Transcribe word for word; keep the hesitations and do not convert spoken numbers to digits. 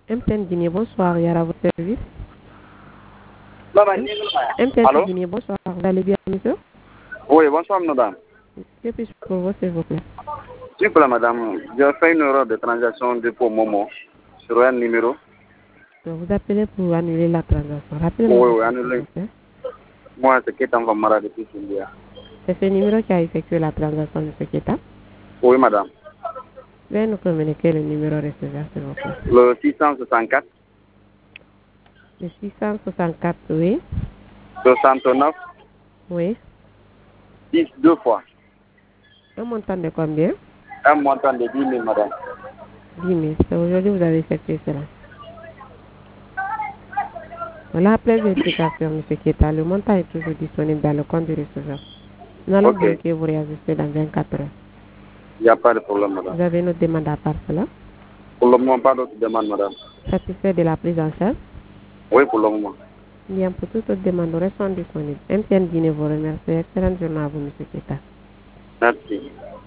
M T N Guinée, bonsoir, Yara, votre service. M T N Allô? Guinée, bonsoir, vous allez bien, monsieur? Oui, bonsoir, madame. Que puis-je pour vous, s'il vous plaît? S'il vous plaît, madame, j'ai fait une erreur de transaction depuis Momo sur un numéro. Donc, vous appelez pour annuler la transaction. Rappelez-moi. Oui, oui, votre nom, annulé. s'il vous plaît. Moi, c'est Ketan Vamara depuis India. C'est ce numéro qui a effectué la transaction, monsieur Keta. Oui, madame. Veuillez nous communiquer le numéro receveur, s'il vous plaît. Le six cent soixante-quatre, Le six cent soixante-quatre, oui. soixante-neuf, Oui. dix deux fois. Un montant de combien? Un montant de dix mille, madame. dix mille. C'est aujourd'hui que vous avez effectué cela. Voilà, après vérification, monsieur Keta, le montant est toujours disponible dans le compte du receveur. Nous allons Ok, vérifier vous réajuster dans vingt-quatre heures. il n'y a pas de problème, Vous madame. avez une autre demande à part cela? Pour le moment, pas d'autre demande, madame. Satisfait de la prise en charge? Oui, pour le moment. Bien, pour toute autre demande, nous restons disponibles. M T N Guinée vous remercie. Excellente journée à vous, monsieur Keta. Merci.